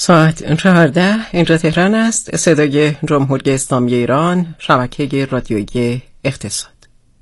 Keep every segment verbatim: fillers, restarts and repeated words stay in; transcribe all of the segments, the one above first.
ساعت چهارده اینجا تهران است. صدای جمهوری اسلامی ایران، شبکه رادیویی اقتصاد.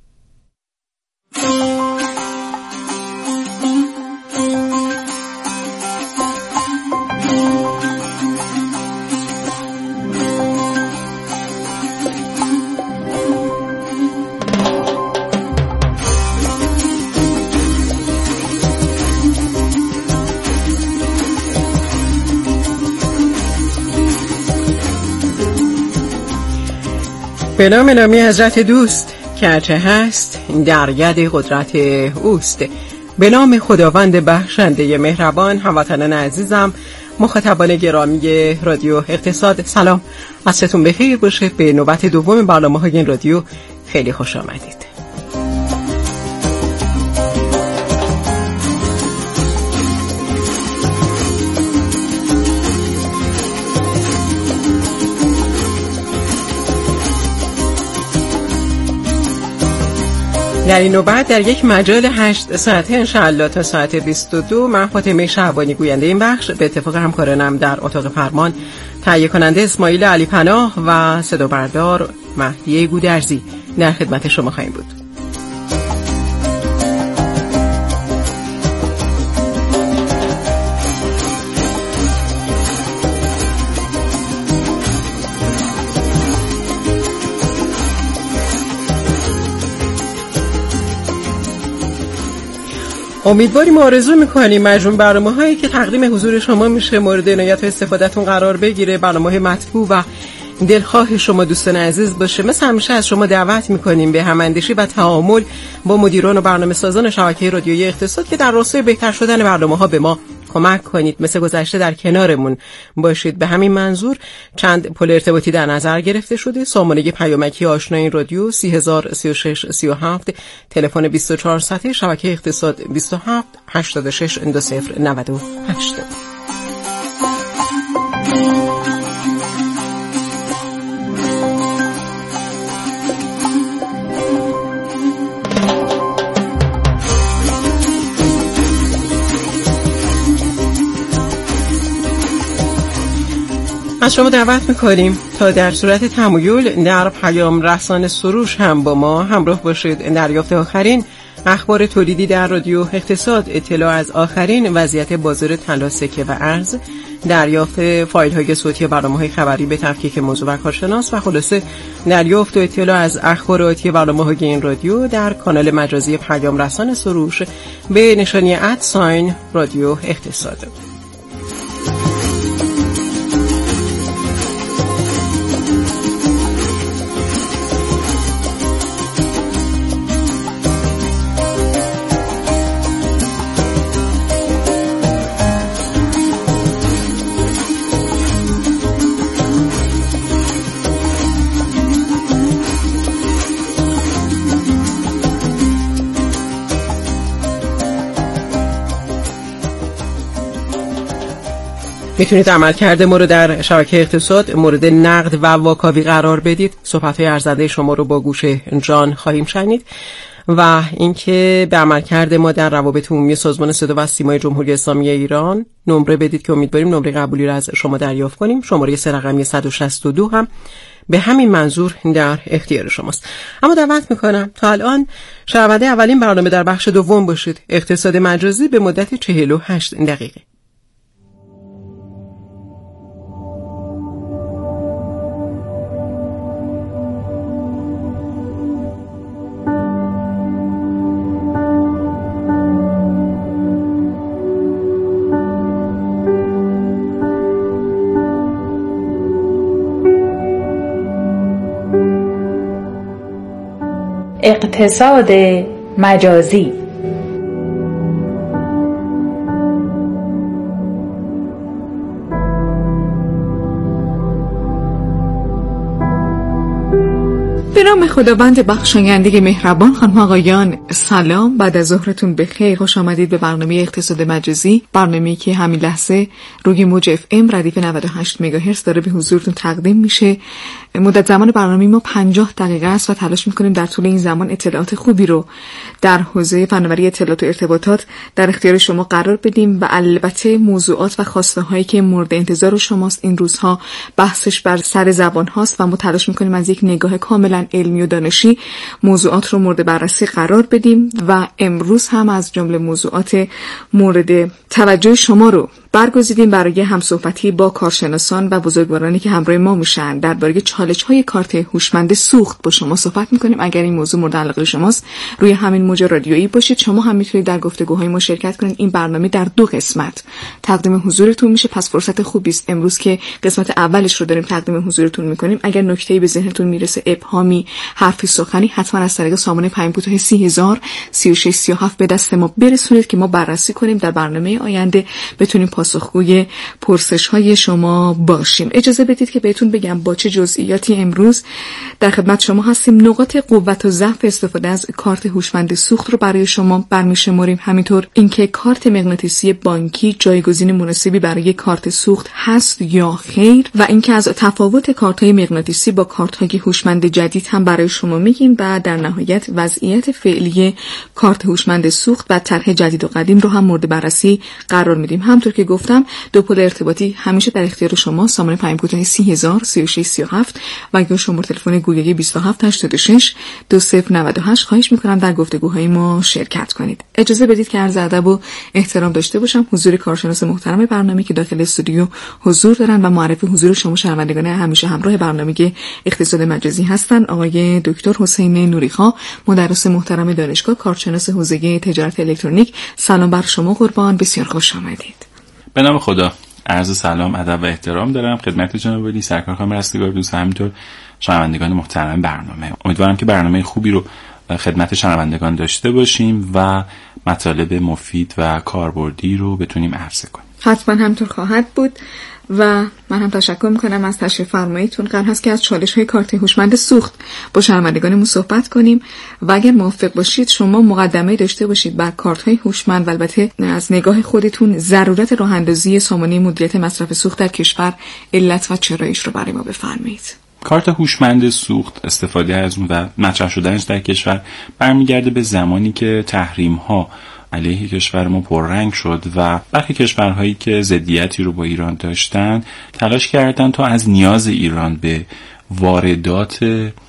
به نام نامی حضرت دوست که هرچه هست در ید قدرت اوست. به نام خداوند بخشنده مهربان. هموطنان عزیزم، مخاطبان گرامی رادیو اقتصاد، سلام، عصرتون بخیر باشه. به نوبت دوم برنامه‌های این رادیو خیلی خوش آمدید. در این نوبت در یک مجال هشت ساعته انشاءالله تا ساعت بیست و دو من فاطمه شعبانی گوینده این بخش به اتفاق همکارانم در اتاق فرمان تهیه کننده اسماعیل علی پناه و صدا بردار مهدی گودرزی در خدمت شما خواهیم بود. امیدواریم و آرزو میکنیم مجموع برنامه‌هایی که تقدیم حضور شما میشه مورد عنایت و استفادهتون قرار بگیره، برنامه‌های مطبوع و دلخواه شما دوستان عزیز باشه. مثل همیشه از شما دعوت میکنیم به هماندیشی و تعامل با مدیران و برنامه‌سازان شبکه رادیویی اقتصاد که در راستای بهتر شدن برنامه‌ها به ما کمک کنید. مثل گذشته در کنارمون باشید. به همین منظور چند پل ارتباطی در نظر گرفته شده. سامانه پیامکی آشنای این رادیو سه هزار سی و شش سی و هفت، تلفن بیست و چهار صد، شبکه اقتصاد بیست و هفت هشتاد و شش دو صفر نود و هشت. از شما دعوت میکنیم تا در صورت تمایل در پیام رسانه سروش هم با ما همراه باشید. دریافت آخرین اخبار تولیدی در رادیو اقتصاد، اطلاع از آخرین وضعیت بازار طلا، سکه و ارز، دریافت فایل های صوتی برنامه‌های خبری به تفکیک موضوع و کارشناس و خلاصه دریافت و اطلاع از اخبار آتی برنامه‌های این رادیو در کانال مجازی پیام رسانه سروش به نشانی ادساین رادیو اقتصاد. میتونید عملکرد ما رو در شبکه اقتصاد مورد نقد و واکاوی قرار بدید. صحبت‌های ارزنده شما رو با گوش جان خواهیم شنید و اینکه به عملکرد ما در روابط عمومی سازمان صدا و سیمای جمهوری اسلامی ایران نمره بدید که امیدواریم نمره قبولی رو از شما دریافت کنیم. شماره سه رقمی صد و شصت و دو هم به همین منظور در اختیار شماست. اما دعوت میکنم تا الان شنونده اولین برنامه در بخش دوم باشید. اقتصاد مجازی به مدت چهل و هشت دقیقه. اقتصاد مجازی. به نام نام خداوند بخشاینده مهربان. خانم آقایان سلام، بعد از ظهرتون بخیر. خوش آمدید به برنامه اقتصاد مجازی، برنامه‌ای که همین لحظه روی موج اف ام ردیف نود و هشت مگاهرتز داره به حضورتون تقدیم میشه. مدت زمان برنامه ما پنجاه دقیقه است و تلاش میکنیم در طول این زمان اطلاعات خوبی رو در حوزه فناوری اطلاعات و ارتباطات در اختیار شما قرار بدیم و البته موضوعات و خواسته هایی که مورد انتظار شماست این روزها بحثش بر سر زبان هاست و ما تلاش میکنیم از یک نگاه کاملا علمی و دانشی موضوعات رو مورد بررسی قرار بدیم و امروز هم از جمله موضوعات مورد توجه شما رو برگزیدیم برای همصحبتی با کارشناسان و بزرگوارانی که همراه ما میشن درباره چالش‌های کارت هوشمند سوخت با شما صحبت میکنیم. اگر این موضوع مورد علاقه شماست روی همین موج رادیویی باشید. شما هم میتونید در گفتگوهای ما شرکت کنید. این برنامه در دو قسمت تقدیم حضورتون میشه، پس فرصت خوبی است امروز که قسمت اولش رو داریم تقدیم حضورتون میکنیم. اگر نکته‌ای به ذهنتون میرسه، ابهامی، حرفی سخنی، حتما از طریق سامانه پیام کوتاه سی هزار سی و شش سی و هفت به دست ما برسونید که ما بررسی کنیم در برنامه آینده بتونیم پاسخگوی پرسش‌های شما باشیم. اجازه بدید که بهتون بگم با چه جزئیاتی امروز در خدمت شما هستیم. نقاط قوت و ضعف استفاده از کارت هوشمند سوخت رو برای شما برمی‌شماریم. همینطور اینکه کارت مغناطیسی بانکی جایگزین مناسبی برای کارت سوخت هست یا خیر و اینکه از تفاوت کارت‌های مغناطیسی با کارت‌های هوشمند جدید هم برای شما میگیم و در نهایت وضعیت فعلی کارت هوشمند سوخت و طرح جدید و قدیم رو هم مورد بررسی قرار میدیم. همونطور که گفتم دو پل ارتباطی همیشه در اختیار شما، سامانه پیام کوتاه سی هزار سی و شش سی و هفت و یا شماره تلفن گوگلی بیست و هفت هشتاد و شش دو صفر نود و هشت. خواهش میکنم در گفتگوهای ما شرکت کنید. اجازه بدید که عرض ادب و احترام داشته باشم حضور کارشناس محترم برنامه که داخل استودیو حضور دارن و معرفی حضور شما شنوندگان همیشه همراه برنامه اقتصاد مجازی هستن. آقای دکتر حسین نوریخا، مدرس محترم دانشگاه، کارشناس حوزه تجارت الکترونیک. سلام بر شما قربان، بسیار خوش آمدید. به نام خدا، عرض سلام، ادب و احترام دارم خدمت جناب ولی سرکار خانم رستگار دوست، همینطور شنوندگان محترم برنامه. امیدوارم که برنامه خوبی رو خدمت شنوندگان داشته باشیم و مطالب مفید و کاربردی رو بتونیم عرضه کنیم. حتما همینطور خواهد بود و من هم تشکر میکنم از تشریف فرماییتون. قرار هست که از چالش‌های کارت هوشمند سوخت با شنوندگانمون صحبت کنیم و اگر موافق باشید شما مقدمه داشته باشید بر کارت‌های هوشمند و البته از نگاه خودتون ضرورت راه‌اندازی سامانه مدیریت مصرف سوخت در کشور، علت و چراییش رو برای ما بفرمایید. کارت هوشمند سوخت، استفاده از اون و مطرح شدنش در کشور برمیگرده به زمانی که تحریم‌ها علیه کشور ما پررنگ شد و برخی کشورهایی که ضدیتی رو با ایران داشتن تلاش کردن تا از نیاز ایران به واردات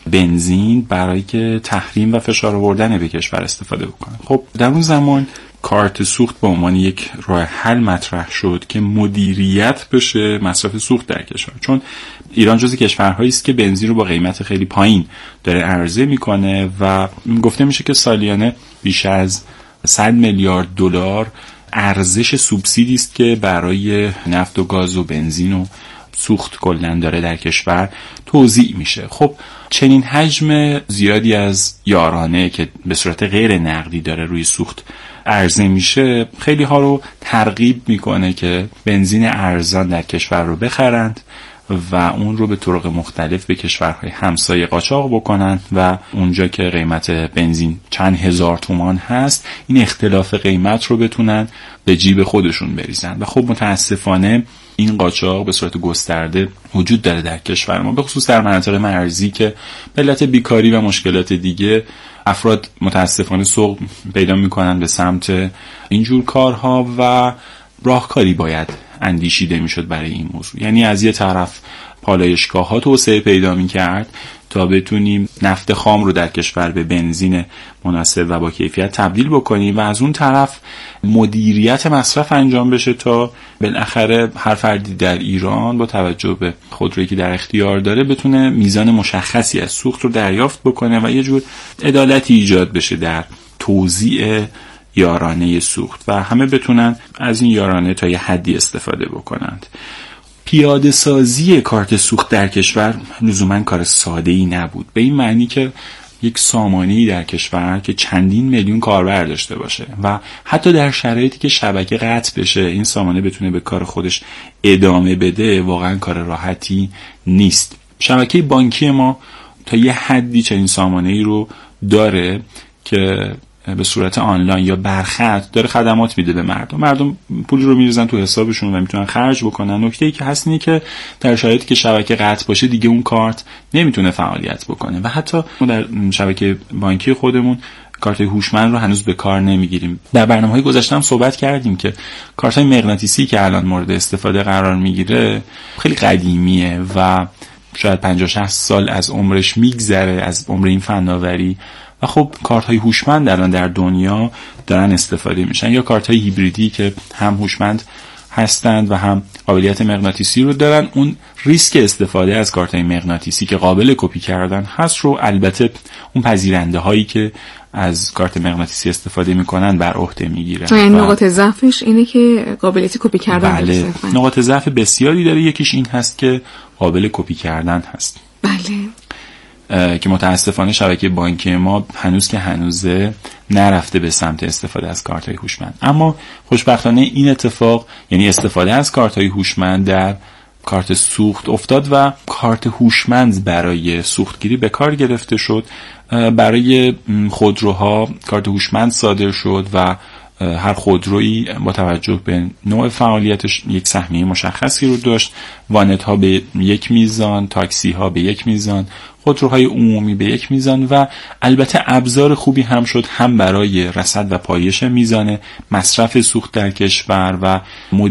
بنزین برای که تحریم و فشار آوردن به کشور استفاده بکنن. خب در اون زمان کارت سوخت به عنوان یک راه حل مطرح شد که مدیریت بشه مصرف سوخت در کشور، چون ایران جزو کشورهایی است که بنزین رو با قیمت خیلی پایین داره عرضه میکنه و گفته میشه که سالیانه بیش از صد میلیارد دلار ارزش سوبسیدی است که برای نفت و گاز و بنزین و سوخت کلاً داره در کشور توزیع میشه. خب چنین حجم زیادی از یارانه که به صورت غیر نقدی داره روی سوخت عرضه میشه خیلی ها رو ترغیب میکنه که بنزین ارزان در کشور رو بخرند و اون رو به طرق مختلف به کشورهای همسایه قاچاق بکنن و اونجا که قیمت بنزین چند هزار تومان هست این اختلاف قیمت رو بتونن به جیب خودشون بریزن و خب متاسفانه این قاچاق به صورت گسترده وجود داره در کشور ما، به خصوص در مناطق مرزی که به علت بیکاری و مشکلات دیگه افراد متاسفانه سوق پیدا میکنن به سمت اینجور کارها و راهکاری باید اندیشیده میشد برای این موضوع. یعنی از یه طرف پالایشگاه ها توسعه پیدا میکرد تا بتونیم نفت خام رو در کشور به بنزین مناسب و با کیفیت تبدیل بکنیم و از اون طرف مدیریت مصرف انجام بشه تا بالاخره هر فردی در ایران با توجه به خودرویی که در اختیار داره بتونه میزان مشخصی از سوخت رو دریافت بکنه و یه جور عدالتی ایجاد بشه در توزیع یارانه سوخت و همه بتونن از این یارانه تا یه حدی استفاده بکنند. پیاده سازی کارت سوخت در کشور لزوما کار ساده‌ای نبود، به این معنی که یک سامانه‌ای در کشور که چندین میلیون کاربر داشته باشه و حتی در شرایطی که شبکه قطع بشه این سامانه بتونه به کار خودش ادامه بده واقعا کار راحتی نیست. شبکه بانکی ما تا یه حدی چنین سامانه‌ای رو داره که به صورت آنلاین یا برخط داره خدمات میده به مردم. مردم پول رو میریزن تو حسابشون و میتونن خرج بکنن. نکته‌ای که هست اینه که در شرایطی که شبکه قطع باشه دیگه اون کارت نمیتونه فعالیت بکنه و حتی ما در شبکه بانکی خودمون کارت هوشمند رو هنوز به کار نمیگیریم. در برنامه‌های گذشته هم صحبت کردیم که کارت‌های مغناطیسی که الان مورد استفاده قرار میگیره خیلی قدیمیه و شاید پنجاه شصت سال از عمرش میگذره، از عمر این فناوری، و خب کارت های هوشمند الان در دنیا دارن استفاده میشن، یا کارت های هیبریدی که هم هوشمند هستند و هم قابلیت مغناطیسی رو دارن. اون ریسک استفاده از کارت های مغناطیسی که قابل کپی کردن هست رو البته اون پذیرنده هایی که از کارت مغناطیسی استفاده میکنن بر عهده میگیرن. یعنی نقاط ضعفش اینه که قابلیت کپی کردن بله. داره. نقاط ضعف بسیاری داره. یکیش این هست که قابل کپی کردن هست. بله. که متاسفانه شبکه بانکی ما هنوز که هنوزه نرفته به سمت استفاده از کارت‌های هوشمند. اما خوشبختانه این اتفاق، یعنی استفاده از کارت‌های هوشمند در کارت سوخت افتاد و کارت هوشمند برای سوختگیری به کار گرفته شد. برای خودروها کارت هوشمند صادر شد و هر خودرویی با توجه به نوع فعالیتش یک سهمیه مشخصی رو داشت. وانت ها به یک میزان، تاکسی ها به یک میزان، خودروهای عمومی به یک میزان و البته ابزار خوبی هم شد هم برای رصد و پایش میزان مصرف سوخت در کشور و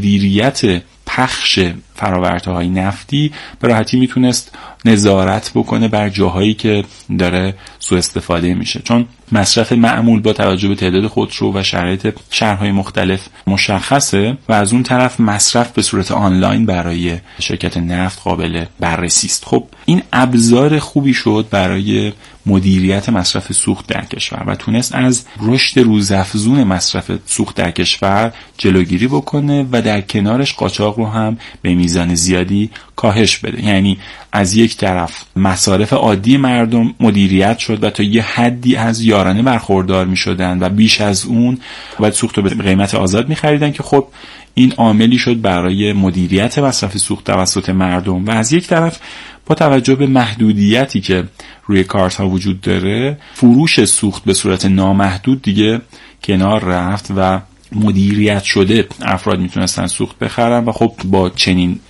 مدیریت پخش فراورته‌های نفتی. به راحتی میتونست نظارت بکنه بر جاهایی که داره سوء استفاده میشه، چون مصرف معمول با توجه به تعداد خودرو و شرایط شهرهای مختلف مشخصه و از اون طرف مصرف به صورت آنلاین برای شرکت نفت قابل بررسی است. خب این ابزار خوبی شد برای مدیریت مصرف سوخت در کشور و تونست از رشد روزافزون مصرف سوخت در کشور جلوگیری بکنه و در کنارش قاچاق رو هم به میزان زیادی کاهش بده. یعنی از یک طرف مصارف عادی مردم مدیریت شد و تا یه حدی از یارانه برخوردار می شدن و بیش از اون باید سوخت رو به قیمت آزاد می خریدن که خب این عاملی شد برای مدیریت مصرف سوخت توسط مردم. و از یک طرف با توجه به محدودیتی که روی کارت ها وجود داره، فروش سوخت به صورت نامحدود دیگه کنار رفت و مدیریت شده افراد میتونستن سوخت بخرن و خب با چنین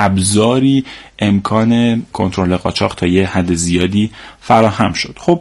ابزاری امکان کنترل قاچاق تا یه حد زیادی فراهم شد. خب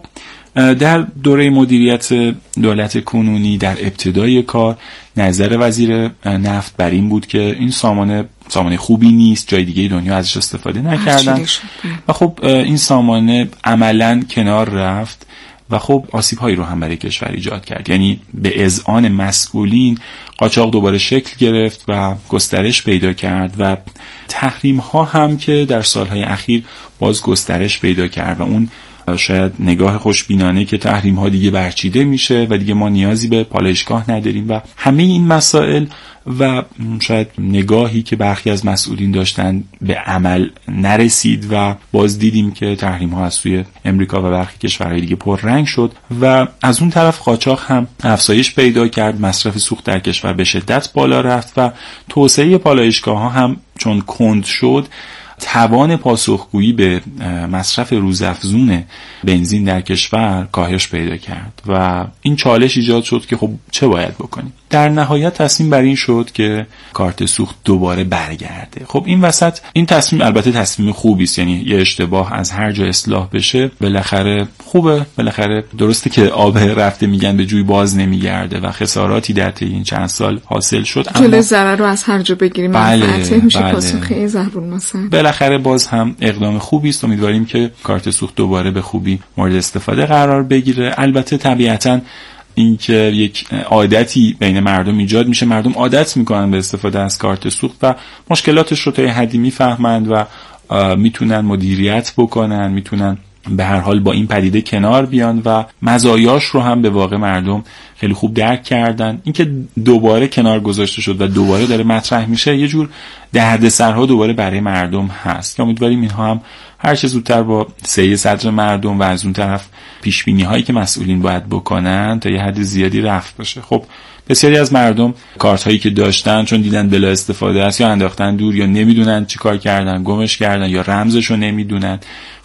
در دوره مدیریت دولت کنونی در ابتدای کار نظر وزیر نفت بر این بود که این سامانه سامانه خوبی نیست، جای دیگه دنیا ازش استفاده نکردن و خب این سامانه عملاً کنار رفت و خب آسیب هایی رو هم برای کشور ایجاد کرد. یعنی به اذعان مسئولین قاچاق دوباره شکل گرفت و گسترش پیدا کرد و تحریم ها هم که در سالهای اخیر باز گسترش پیدا کرد و اون شاید نگاه خوشبینانه که تحریم ها دیگه برچیده میشه و دیگه ما نیازی به پالایشگاه نداریم و همه این مسائل و شاید نگاهی که برخی از مسئولین داشتن به عمل نرسید و باز دیدیم که تحریم ها از سوی امریکا و برخی کشورهای دیگه پررنگ شد و از اون طرف قاچاق هم افزایش پیدا کرد. مصرف سوخت در کشور به شدت بالا رفت و توسعه پالایشگاه ها هم چون کند شد توان پاسخگویی به مصرف روزافزون بنزین در کشور کاهش پیدا کرد و این چالش ایجاد شد که خب چه باید بکنیم. در نهایت تصمیم بر این شد که کارت سوخت دوباره برگرده. خب این وسط این تصمیم البته تصمیم خوبی است، یعنی یه اشتباه از هر جا اصلاح بشه بالاخره خوبه، بالاخره درسته که آب رفته میگن به جوی باز نمیگرده و خساراتی در طی این چند سال حاصل شد. جلوی ضرر رو از هر جا بگیریم بله میشه بله. پاسخ ضرور مثلا بالاخره باز هم اقدام خوبی است. امیدواریم که کارت سوخت دوباره به خوبی مورد استفاده قرار بگیره. البته طبیعتاً این که یک عادتی بین مردم ایجاد میشه، مردم عادت میکنن به استفاده از کارت سوخت و مشکلاتش رو تا یه حدی میفهمند و میتونن مدیریت بکنن، میتونن به هر حال با این پدیده کنار بیان و مزایاش رو هم به واقع مردم خیلی خوب درک کردن. اینکه دوباره کنار گذاشته شد و دوباره داره مطرح میشه یه جور دردسرها دوباره برای مردم هست که امیدواریم اینها هم هر چه زودتر با سعی صدر مردم و از اون طرف پیشبینی هایی که مسئولین باید بکنن تا یه حد زیادی رفع بشه. خب بسیاری از مردم کارت هایی که داشتن چون دیدن بلا استفاده است یا انداختن دور یا نمیدونن چی کار کردن، گمش کردن یا رمزش رو نمیدونن.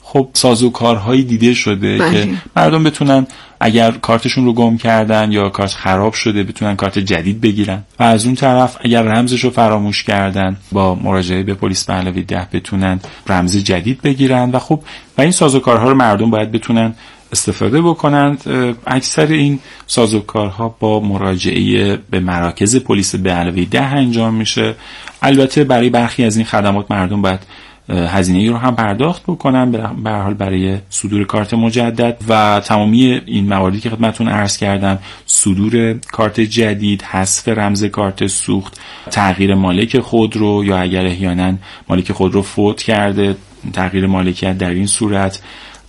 خب سازوکارهایی دیده شده بله. که مردم بتونن اگر کارتشون رو گم کردن یا کارت خراب شده بتونن کارت جدید بگیرن و از اون طرف اگر رمزش رو فراموش کردن با مراجعه به پلیس به علاوه ده بتونن رمز جدید بگیرن و خب و این سازوکارها رو مردم باید بتونن استفاده بکنند. اکثر این سازوکارها با مراجعه به مراکز پلیس به علاوه ده انجام میشه. البته برای برخی از این خدمات مردم باید هزینه‌ای رو هم پرداخت بکنن به هر حال برای صدور کارت مجدد و تمامی این مواردی که خدمتتون عرض کردم، صدور کارت جدید، حذف رمز کارت سوخت، تغییر مالک خودرو یا اگر احیانا مالک خودرو فوت کرده تغییر مالکیت در این صورت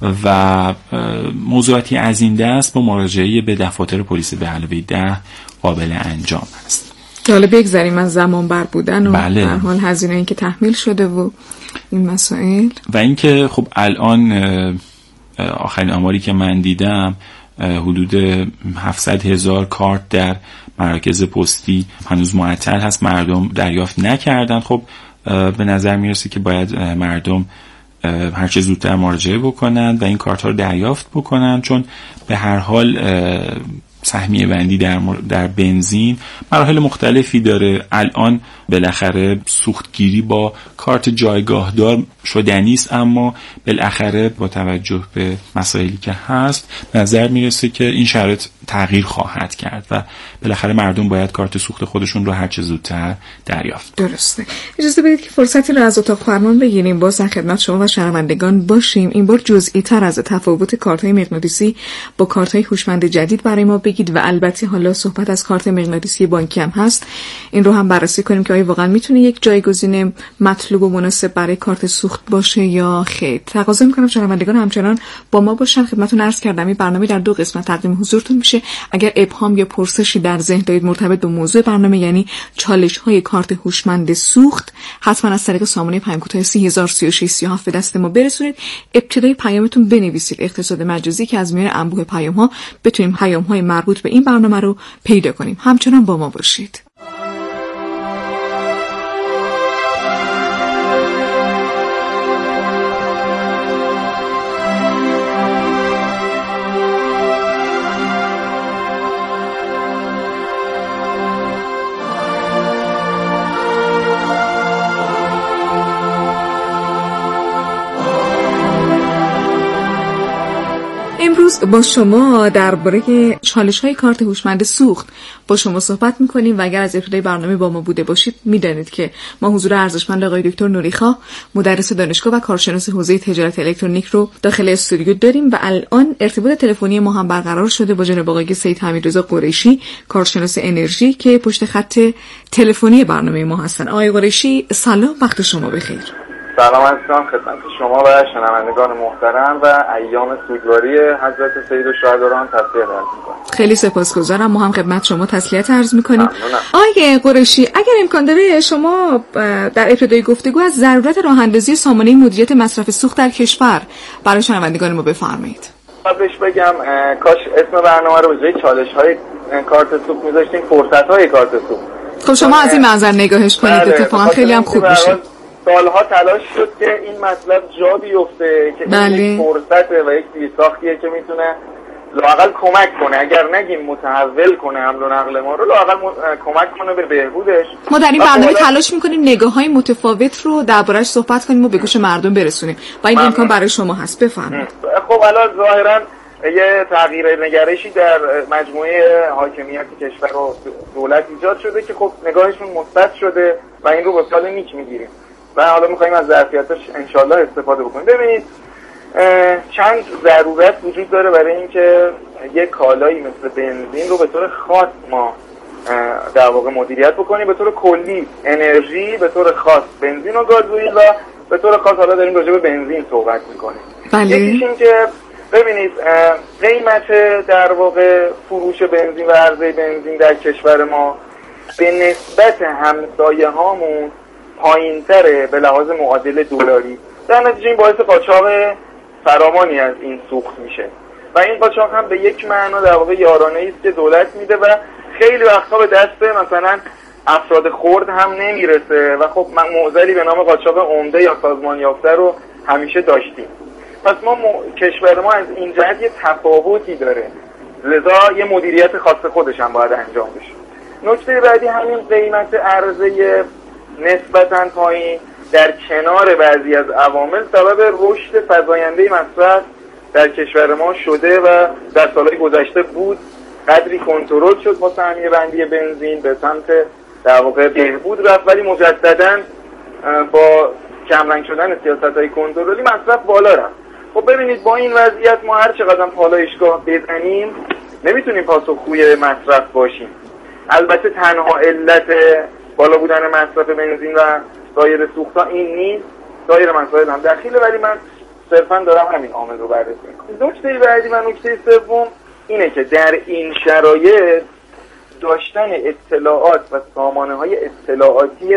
و موضوعاتی از این دست با مراجعه به دفاتر پلیس به علاوه ده قابل انجام است. حالا بگذاریم از زمان بر بودن و بله. در حال هزینه این که تحمیل شده و این مسائل و اینکه خب الان آخرین آماری که من دیدم حدود هفتصد هزار کارت در مراکز پستی هنوز معطل هست، مردم دریافت نکردن. خب به نظر میرسه که باید مردم هر چه زودتر مراجعه بکنند و این کارت ها رو دریافت بکنند، چون به هر حال سهمیه بندی در در بنزین مراحل مختلفی داره. الان بالاخره سوختگیری با کارت جایگاهدار شدنی است، اما بالاخره با توجه به مسائلی که هست به نظر میرسه که این شرایط تغییر خواهد کرد و بالاخره مردم باید کارت سوخت خودشون رو هر چه زودتر دریافت. درسته. اجازه بدید که فرصتی رو از اتاق فرمان بگیریم، باز در خدمت شما و شنوندگان باشیم. این بار جزئی تر از تفاوت کارت‌های مغناطیسی با کارت‌های هوشمند جدید برای ما بگید و البته حالا صحبت از کارت مغناطیسی بانکی هم هست، این رو هم بررسی کنیم که آیا واقعا میتونه یک جایگزین مطلوب و مناسب برای کارت سوخت باشه یا خیر. تقاضا میکنم شنوندگان همچنان با ما باشن. خدمتتون عرض کردم این برنامه در دو قسمت تقدیم حضورتون میشه. اگر ابهام یا پرسشی در ذهن دارید مرتبط به موضوع برنامه یعنی چالش‌های کارت هوشمند سوخت، حتما از طریق سامانه پیام کوتاه سی هزار سی و شش سی و هفت به دست ما برسونید. ابتدای پیامتون بنویسید اقتصاد مجازی که از میان انبوه پیام‌ها بتونیم پیام‌های مربوط به این برنامه رو پیدا کنیم. همچنان با ما باشید. امروز با شما درباره چالش‌های کارت هوشمند سوخت با شما صحبت می‌کنیم و اگر از ابتدای برنامه با ما بوده باشید می‌دانید که ما حضور ارزشمند آقای دکتر نوریخا، مدرس دانشگاه و کارشناس حوزه تجارت الکترونیک رو داخل استودیو داریم و الان ارتباط تلفنی ما هم برقرار شده با جناب آقای سید حمیدرضا قریشی، کارشناس انرژی که پشت خط تلفنی برنامه ما هستن. آقای قریشی سلام، وقت شما بخیر. سلام عزیزان، خدمت شما و شنوندگان محترم و ایام سوگواری حضرت سید الشهدایان تسلیت عرض می‌کنم. خیلی سپاسگزارم. ما هم خدمت شما تسلیت عرض می‌کنیم. آقای قریشی، اگر امکان داره شما در ابتدای گفتگو از ضرورت راه‌اندازی سامانه مدیریت مصرف سوخت در کشور برای شنوندگان ما بفرمایید. قبلش بگم کاش اسم برنامه رو به جای چالش‌های کارت سوخت می‌ذاشتیم فرصت‌های کارت سوخت. خب شما از این منظر نگاهش کنید، اتفاقا خیلی هم خوب میشه. سالها تلاش شد که این مطلب جا بیفته که بله. این یک فرصته و یک زیرساختیه که میتونه لااقل کمک کنه، اگر نگیم متحول کنه حمل و نقل ما رو، لااقل کمک کنه به بهبودش. ما در این برنامه تلاش میکنیم نگاه‌های متفاوت رو درباره‌اش صحبت کنیم و به گوش مردم برسونیم و این امکان برای شما هست. بفرمایید. خب الان ظاهراً یه تغییر نگرشی در مجموعه حاکمیت کشور و دولت ایجاد شده که خب نگاهشون مثبت شده و این رو با سال نیک میگیریم و حالا میخواییم از ظرفیتش انشالله استفاده بکنیم. ببینید چند ضرورت وجود داره برای اینکه یک کالایی مثل بنزین رو به طور خاص ما در واقع مدیریت بکنیم. به طور کلی انرژی، به طور خاص بنزین و گازوئیل و به طور خاص حالا داریم راجع به بنزین صحبت میکنیم. بله. یکیش این که ببینید قیمت در واقع فروش بنزین و عرضه بنزین در کشور ما به نسبت همسایه هامون پایین تره به لحاظ معادل دلاری. در نتیجه این باعث قاچاق فراوانی از این سوخت میشه و این قاچاق هم به یک معنا در واقع یارانه است که دولت میده و خیلی وقتا به دست مثلا افراد خرد هم نمیرسه و خب معضلی به نام قاچاق عمده یا سازمان یافته رو همیشه داشتیم. پس ما م... کشور ما از این جهت یه تفاوتی داره، لذا یه مدیریت خاص خودش هم باید انجام بشه. نکته بعدی همین قیمت عرضه نسبتاً پایین در کنار بعضی از عوامل سبب رشد فزاینده مصرف در کشور ما شده و در سالهای گذشته بود. قدری کنترل شد با سهمیه بندی بنزین به سمت در واقع بهبود رفت، ولی مجدداً با کمرنگ شدن سیاست‌های کنترلی مصرف بالا رفت. خب ببینید با این وضعیت ما هر چقدر پالایشگاه بزنیم نمیتونیم پاسخگوی مصرف باشیم. البته تنها علت بالا بودن مصرف بنزین و سایر سوخت‌ها این نیست، سایر مسائل هم دخیله، ولی من صرفا دارم همین عامل رو بررسی می‌کنم. نکته بعدی و نکته سوم اینه که در این شرایط داشتن اطلاعات و سامانه‌های اطلاعاتی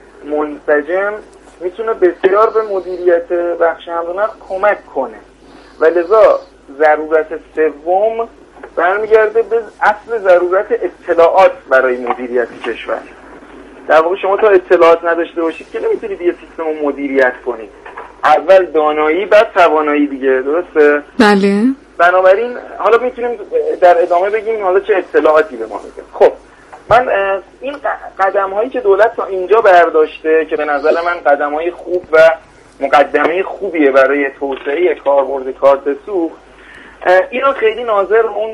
منسجم میتونه بسیار به مدیریت بخش حمل و نقل کمک کنه و لذا ضرورت سوم برمیگرده به اصل ضرورت اطلاعات برای مدیریت کشور. در واقع شما تا اطلاعات نداشته باشید که نمیتونید یه سیستم رو مدیریت کنید. اول دانایی بعد توانایی دیگه، درسته؟ بله. بنابراین حالا میتونیم در ادامه بگیم حالا چه اطلاعاتی به ما میده. خب من این قدم هایی که دولت تا اینجا برداشته که به نظر من قدم های خوب و مقدمه خوبیه برای توسعه کاربرد کارت سوخت، اینا خیلی ناظر اون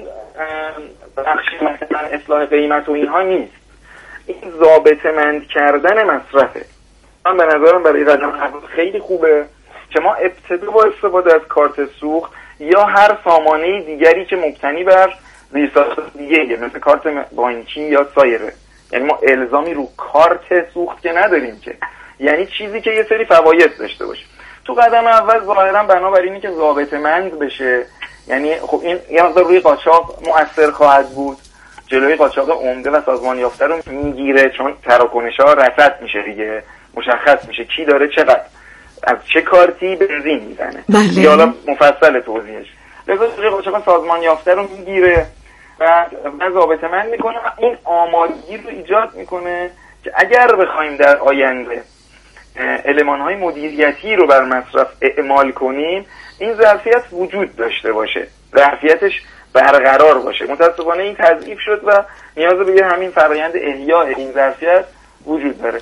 بخش مثلا اصلاح قیمت و اینها نیست. این ضابطه‌مند کردن مصرفه. من به نظرم برای قدم اول خیلی خوبه که ما ابتدا با استفاده از کارت سوخت یا هر سامانه دیگری که مبتنی بر ریسارس دیگه مثل کارت بانکی یا سایره، یعنی ما الزامی رو کارت سوخت که نداریم که، یعنی چیزی که یه سری فواید داشته باشه. تو قدم اول ظاهرا بنابراینی که ضابطه‌مند بشه، یعنی خب این یه مقدار روی قاچاق مؤثر خواهد بود، جلوی قاچاق عمده و سازمان یافته رو میگیره چون تراکنش‌ها رصد میشه دیگه، مشخص میشه کی داره چقدر از چه کارتی بنزین میزنه. بله. یا حالا مفصل توضیحش. لذا جلوی قاچاق سازمان یافته رو میگیره و و ضابطه‌مند میکنه و این آمادگی رو ایجاد میکنه که اگر بخوایم در آینده المان‌های مدیریتی رو بر مصرف اعمال کنیم این ظرفیت وجود داشته باشه، ظرفیتش برقرار باشه. متاسفانه این تضعیف شد و نیاز به یه همین فرآیند احیاء این ظرفیت وجود داره.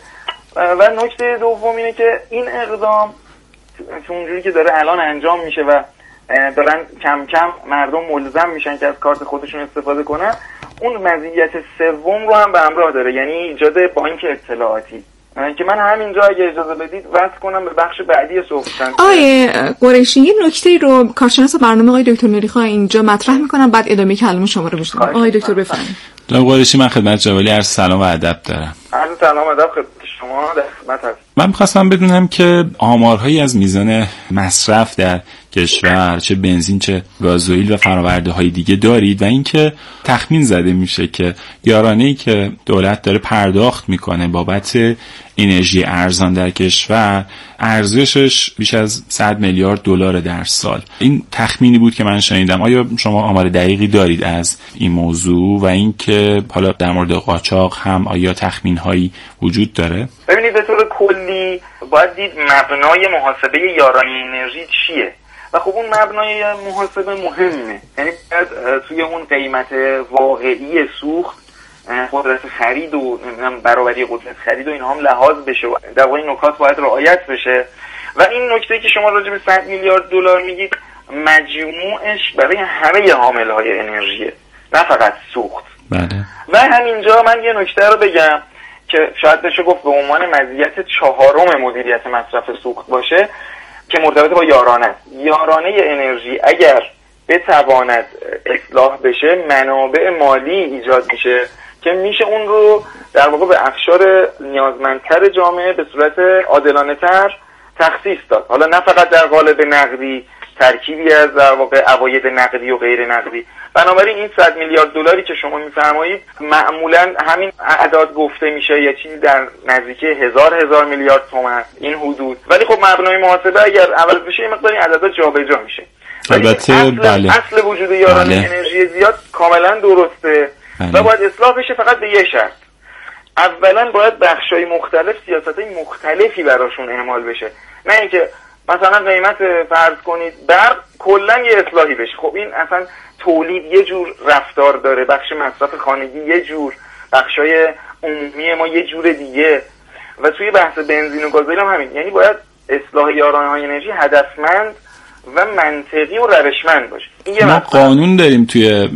و نکته دوم اینه که این اقدام اونجوری که داره الان انجام میشه و دارن کم کم مردم ملزم میشن که از کارت خودشون استفاده کنن، اون مزیت سوم رو هم به همراه داره، یعنی ایجاد بانک اطلاعاتی که من همینجا اگه اجازه بدید وصل کنم به بخش بعدی صحبتم. آیه قریشی یه نکته رو کارشناس برنامه آقای دکتر نوری‌خواه اینجا مطرح میکنم، بعد ادامه کلام شما رو میشنوم. آقای دکتر بفرمایید. جناب قریشی من خدمت جوالی عرض سلام و ادب دارم. عرض سلام و ادب خدمت شما در خدمت هستم. من می‌خواستم بدونم که آمارهایی از میزان مصرف در کشور چه بنزین چه گازوئیل و فرآورده‌های دیگه دارید و اینکه تخمین زده میشه که یارانه‌ای که دولت داره پرداخت میکنه بابت انرژی ارزان در کشور ارزشش بیش از صد میلیارد دلار در سال. این تخمینی بود که من شنیدم. آیا شما آمار دقیقی دارید از این موضوع و اینکه حالا در مورد قاچاق هم آیا تخمین‌هایی وجود داره؟ ببینید به طور کلی باید دید مبنای محاسبه یارانه انرژی چیه و خب اون مبنای محاسبه مهمه، یعنی توی اون قیمت واقعی سوخت قدرت خرید و برابری قدرت خرید و اینها هم لحاظ بشه و در واقع این نکات باید رعایت بشه. و این نکته که شما راجع به صد میلیارد دلار میگید مجموعش برای همه حاملهای انرژیه، نه فقط سوخت. بله. و همینجا من یه نکته رو بگم که شاید بشه گفت به عنوان مزیت چهارم مدیریت مصرف سوخت باشه که مرتبط با یارانه. یارانه انرژی اگر بتواند اصلاح بشه منابع مالی ایجاد میشه که میشه اون رو در واقع به اقشار نیازمندتر جامعه به صورت عادلانه تر تخصیص داد. حالا نه فقط در قالب نقدی، ترکیبی از در واقع عواید نقدی و غیر نقدی. بنابراین این صد میلیارد دلاری که شما میفرمایید معمولا همین اعداد گفته میشه یا چیزی در نزدیکی هزار هزار میلیارد تومان این حدود، ولی خب مبنای محاسبه اگر عوض بشه این مقدار این عددا جابجا میشه. البته اصل, بله. اصل وجود یارانه بله. انرژی زیاد کاملا درسته. بله. و باید اصلاح بشه فقط به یه شرط. اولا باید بخشای مختلف سیاستای مختلفی براشون اعمال بشه، نه اینکه مثلا قیمت فرض کنید برق کلا یه اصلاحی بشه. خب این اصلا تولید یه جور رفتار داره، بخش مصرف خانگی یه جور، بخشای عمومی ما یه جور دیگه، و توی بحث بنزین و گازوئیل هم همین. یعنی باید اصلاح یارانه‌های انرژی هدفمند و منطقی و روشمند باشه. ما قانون داریم توی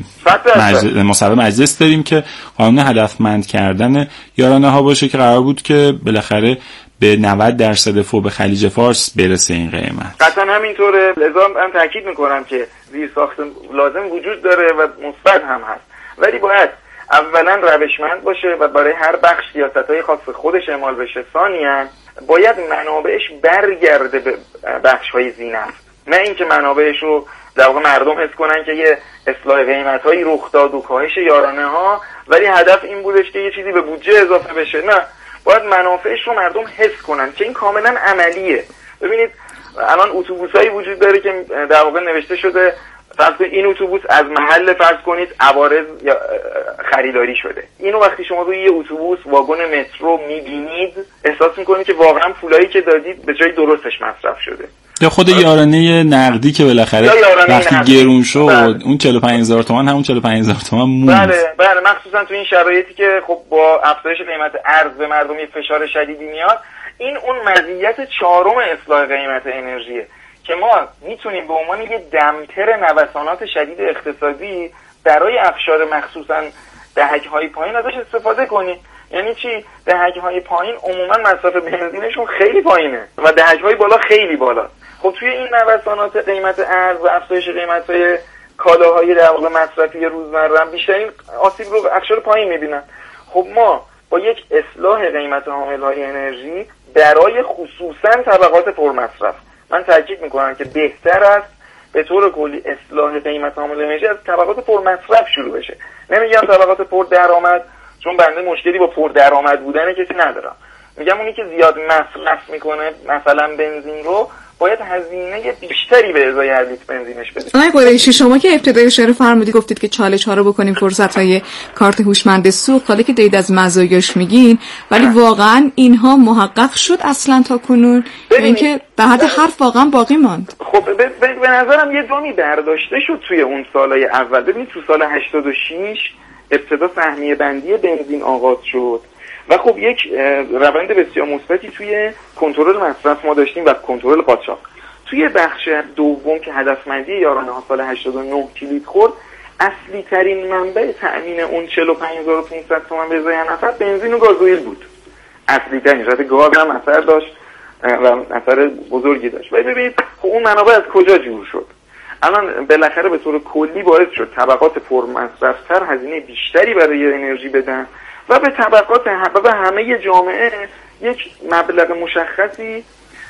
مجلس مصوبه مجلس داریم که قانون هدفمند کردن یارانه ها باشه که قرار بود که بالاخره به نود درصد فوق خلیج فارس برسه این قیمت. قطعا همینطوره. لذا من تاکید میکنم که زیرساخت لازم وجود داره و مثبت هم هست، ولی باید اولا روشمند باشه و برای هر بخش سیاست‌های خاص خودش اعمال بشه. ثانیاً باید منابعش برگرده به بخش‌های ذی‌نفت، نه اینکه منابعش رو در واقع مردم حس کنن که یه اصلاح قیمت‌هایی رخ داد و کاهش یارانه‌ها، ولی هدف این بودش که یه چیزی به بودجه اضافه بشه. نه، باید منافعش رو مردم حس کنن که این کاملا عملیه. ببینید الان اتوبوسایی وجود داره که در واقع نوشته شده فرض کنید این اتوبوس از محل فرض کنید عوارض یا خریداری شده. اینو وقتی شما روی یه اتوبوس واگن مترو میبینید احساس میکنید که واقعا پولایی که دادید به جای درستش مصرف شده. یا خود یارانه نقدی که بالاخره وقتی نقدی گرون شد بله. اون چهل و پنج هزار تومان همون چهل و پنج هزار تومان موند. بله بله، مخصوصا تو این شرایطی که خب با افزایش قیمت ارز به مردم یه فشار شدیدی میاد. این اون مزیت چهارم اصلاح قیمت انرژیه که ما میتونیم به عنوان یه دمتر نوسانات شدید اقتصادی برای افشار مخصوصا دهک‌های پایین ازش استفاده کنیم. یعنی چی؟ دهک‌های پایین عموما مصرف بنزینشون خیلی پایینه و دهک‌های بالا خیلی بالاست. خب توی این نوسانات قیمت ارز و افزایش قیمت‌های کالاهای در واقع مصرفی روزمره بیشترین آسیب رو افشار پایین می‌بینن. خب ما با یک اصلاح قیمت حامل‌های انرژی برای خصوصا طبقات پرمصرف، من تاکید میکنم که بهتر است به طور کلی اصلاح قیمت حامل انرژی از طبقات پرمصرف شروع بشه. نمیگم طبقات پردرآمد، چون بنده مشکلی با پردرآمد بودن کسی ندارم. میگم اونی که زیاد مصرف میکنه مثلا بنزین رو باید هزینه بیشتری به ازای هر لیتر بنزینش بده. آقای قریشی، شما که ابتدای اشاره فرمودید گفتید که چالش ها رو بکنیم فرصت‌های کارت هوشمند سوخت، حالا که دارید از مزایاش میگین، ولی اه. واقعا اینها محقق شد اصلا تا کنون یا اینکه در حد حرف واقعا باقی ماند؟ خب به, به, به نظرم یه گامی برداشته شد توی اون سالهای اول. ببینید تو سال هشتاد و شش ابتدا سهمیه بندی بنزین آغاز شد و خب یک روند بسیار مثبتی توی کنترل مصرف ما داشتیم و کنترل قاچاق. توی بخش دوم که هدفمندی یارانه ها سال هشتاد و نه کلید خورد، اصلی ترین منبع تأمین اون چهل و پنج هزار و پانصد تومان به ازای هر نفر بنزین و گازوئیل بود. اصلی ترین، البته گاز هم اثر داشت و اثر بزرگی داشت. ولی ببینید خب اون منابع از کجا جور شد؟ الان بالاخره به طور کلی باعث شد طبقات پرمصرف‌تر هزینه بیشتری برای انرژی بدن و به طبقات و همه جامعه یک مبلغ مشخصی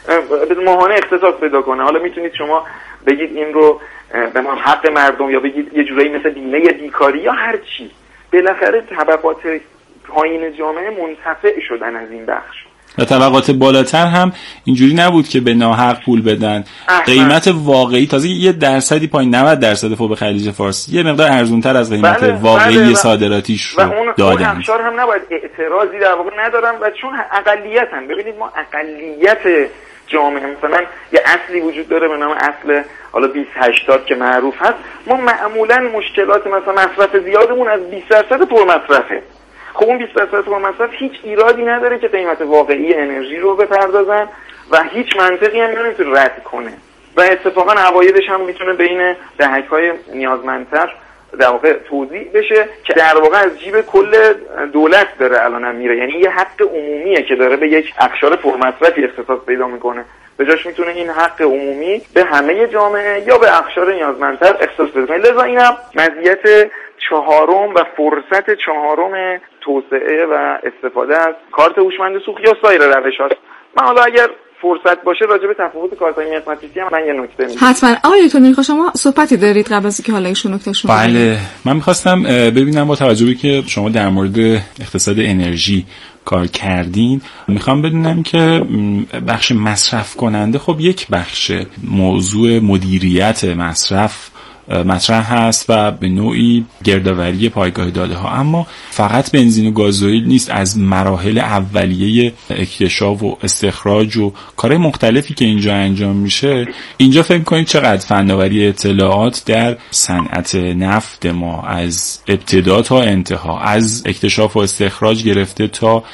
ماهانه اختصاص پیدا کنه. حالا میتونید شما بگید این رو به ما حق مردم، یا بگید یه جورایی مثل بیمه بیکاری یا هر چی. بالاخره طبقات پایین جامعه منتفع شدن از این بخش و طبقات بالاتر هم اینجوری نبود که به ناحق پول بدن. احمد. قیمت واقعی تازه یه درصدی پایین، نود درصد فوق خلیج فارس یه مقدار ارزونتر از قیمت بله، واقعی بله، صادراتیش رو اون دادن. اون افشار هم نباید اعتراضی در واقع ندارم و چون اقلیتن. ببینید ما اقلیت جامعه، مثلا یه اصلی وجود داره به نام اصل حالا بیست هشتاد که معروف هست. ما معمولا مشکلات مثلا مصرف زیادمون از بیست درصد پرمصرفه. خب اون بیست درصد پرمصرف هیچ ایرادی نداره که قیمت واقعی انرژی رو بپردازن و هیچ منطقی هم نمیتونه رد کنه و اتفاقا عوایدش هم میتونه بین دهک‌های نیازمندتر در واقع توزیع بشه که در واقع از جیب کل دولت داره الان هم میره. یعنی یه حق عمومیه که داره به یک اقشار پرمصرفی اختصاص پیدا میکنه، به جاش میتونه این حق عمومی به همه جامعه یا به اقشار نیازمندتر اختصاص پیدا کنه. لذا اینم مزیت چهارم و فرصت چهارم توسعه و استفاده از کارت هوشمند سوخت یا سایر روش‌هاست. من حالا اگر فرصت باشه راجع به تفاوت کارت‌های مغناطیسی هم من یه نکته میگم. حتما. آقای دکتر میخوام شما صحبتی دارید قبل از اینکه حالا ایشون نکتهشون بله، من میخواستم ببینم با توجه به که شما در مورد اقتصاد انرژی کار کردین، میخوام بدونم که بخش مصرف کننده خب یک بخش موضوع مدیریت مصرف مطرح هست و به نوعی گردآوری پایگاه داده ها. اما فقط بنزین و گازوئیل نیست، از مراحل اولیه اکتشاف و استخراج و کارهای مختلفی که اینجا انجام میشه، اینجا فکر کنید چقدر فناوری اطلاعات در صنعت نفت ما از ابتدا تا انتها، از اکتشاف و استخراج گرفته تا